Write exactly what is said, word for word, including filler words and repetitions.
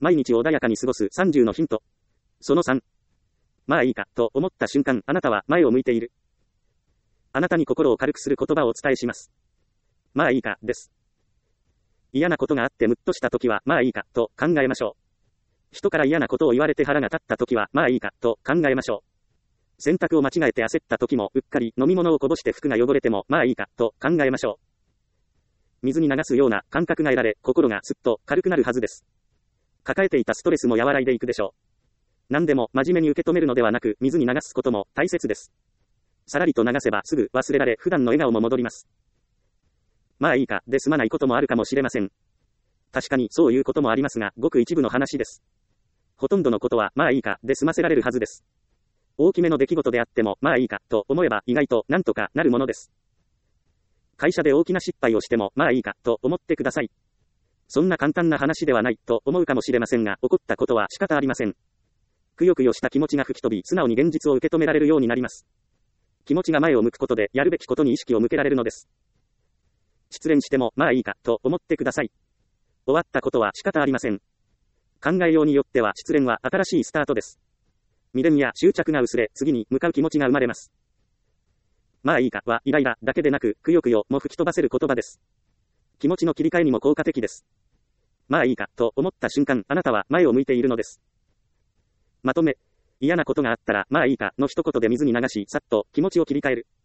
毎日を穏やかに過ごすさんじゅうのヒント。そのさん。まあいいか、と思った瞬間、あなたは前を向いている。あなたに心を軽くする言葉をお伝えします。まあいいか、です。嫌なことがあってムッとしたときは、まあいいか、と考えましょう。人から嫌なことを言われて腹が立ったときは、まあいいか、と考えましょう。洗濯を間違えて焦ったときも、うっかり飲み物をこぼして服が汚れても、まあいいか、と考えましょう。水に流すような感覚が得られ、心がすっと軽くなるはずです。抱えていたストレスも和らいでいくでしょう。何でも真面目に受け止めるのではなく、水に流すことも大切です。さらりと流せばすぐ忘れられ、普段の笑顔も戻ります。まあいいか、で済まないこともあるかもしれません。確かにそういうこともありますが、ごく一部の話です。ほとんどのことは、まあいいか、で済ませられるはずです。大きめの出来事であっても、まあいいか、と思えば意外となんとかなるものです。会社で大きな失敗をしても、まあいいか、と思ってください。そんな簡単な話ではない、と思うかもしれませんが、起こったことは仕方ありません。くよくよした気持ちが吹き飛び、素直に現実を受け止められるようになります。気持ちが前を向くことで、やるべきことに意識を向けられるのです。失恋しても、まあいいか、と思ってください。終わったことは仕方ありません。考えようによっては、失恋は新しいスタートです。未練や執着が薄れ、次に向かう気持ちが生まれます。まあいいかは、イライラだけでなく、くよくよも吹き飛ばせる言葉です。気持ちの切り替えにも効果的です。まあいいか、と思った瞬間、あなたは前を向いているのです。まとめ、嫌なことがあったら、まあいいか、の一言で水に流し、さっと気持ちを切り替える。